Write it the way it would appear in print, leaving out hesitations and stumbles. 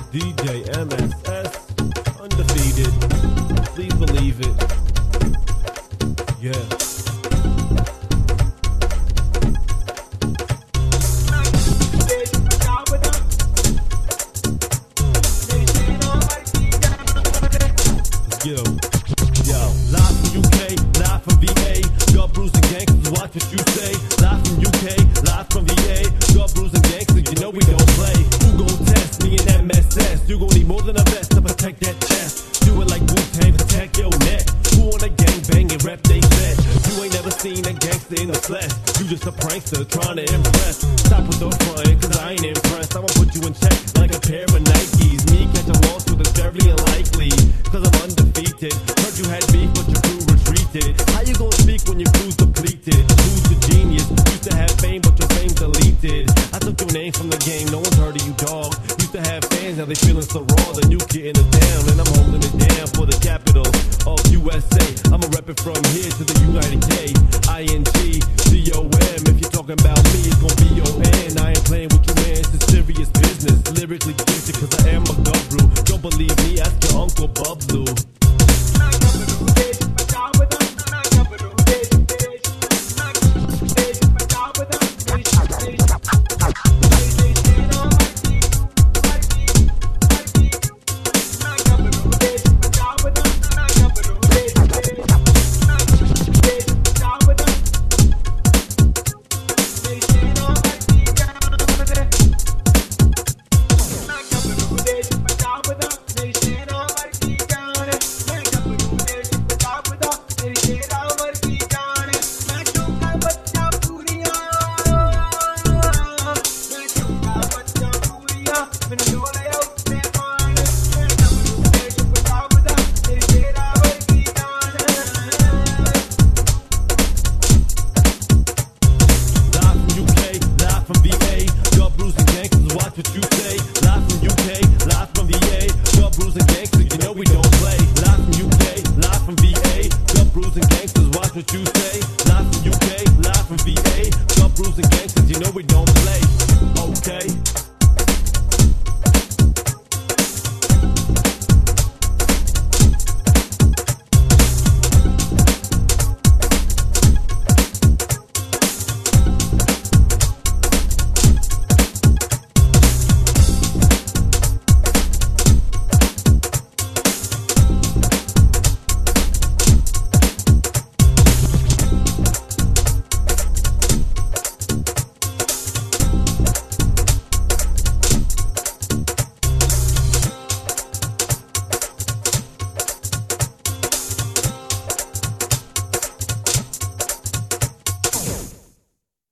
DJ MSS, undefeated. Please believe it. Yeah. Yo, live from UK, live from VA. Got Bruce and gangsters, watch what you say. Live from UK, live from VA. Got Bruce and gangsters, you know we don't play. Who gon' test me in MSS? You gon' need more than a vest to protect that chest. Do it like Wu-Tang, protect your neck. Who on a gang bang and rep they set? You ain't never seen a gangster in the flesh. You just a prankster trying to impress. Stop with those crying, cause I ain't impressed. I'ma put you in check like a pair of Nikes. Me catch a lawsuit is very unlikely, cause I'm undefeated. Heard you had beef, but your crew retreated. How you gon' speak when your crew's depleted? Who's the genius? Used to have fame, but your fame's deleted. I took your name from the game, no one's heard of you, dog. Used to have fans, now they feeling so raw. The new kid in the town, and I'm holding it down for the capital of USA. I'ma rep it from here to the United K. ING-COM. If you're talking about me, it's gon' be your end. I ain't playing with you, man, it's serious business. Lyrically gifted, cause I am a guru. Don't believe me, ask your Uncle Bublu. Venezuela